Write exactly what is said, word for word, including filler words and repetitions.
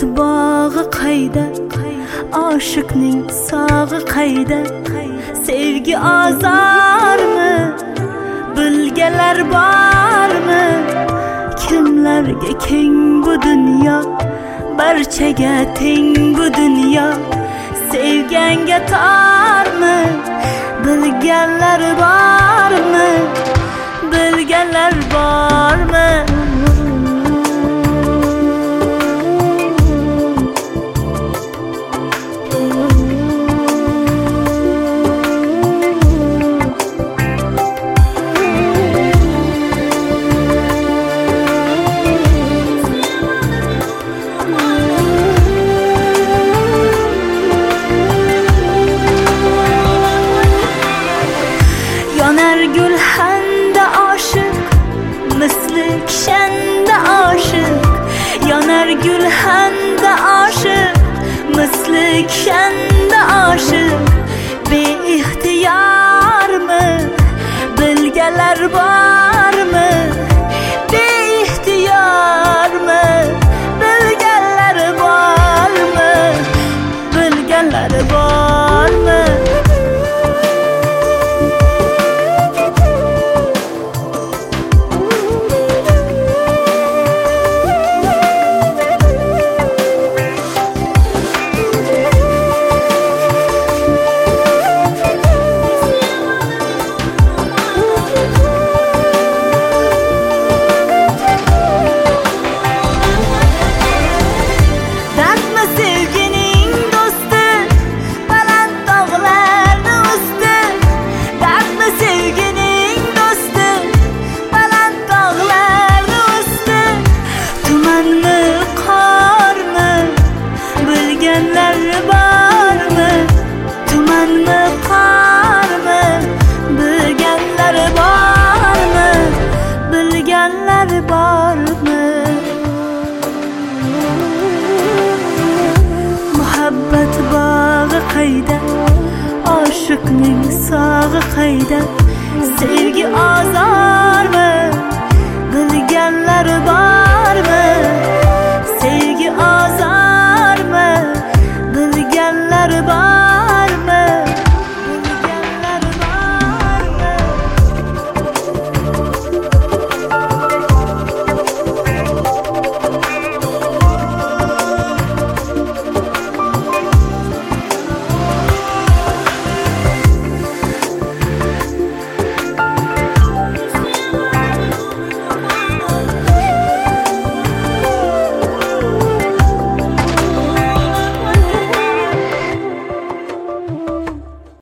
bog'i qayda, oshiqning sog'i qayda? Sevgi ozormi, bilganlar bormi? Kimlarga keng bu dunyo, barchaga teng bu dunyo. Sevganga tormi, bilganlar bormi? Bilganlar bormi? Yonar gulxanda oshiq, misli kishanda oshiq. Yonar gulxanda oshiq, misli kishanda oshiq. Beixtiyormi, bilganlar bor.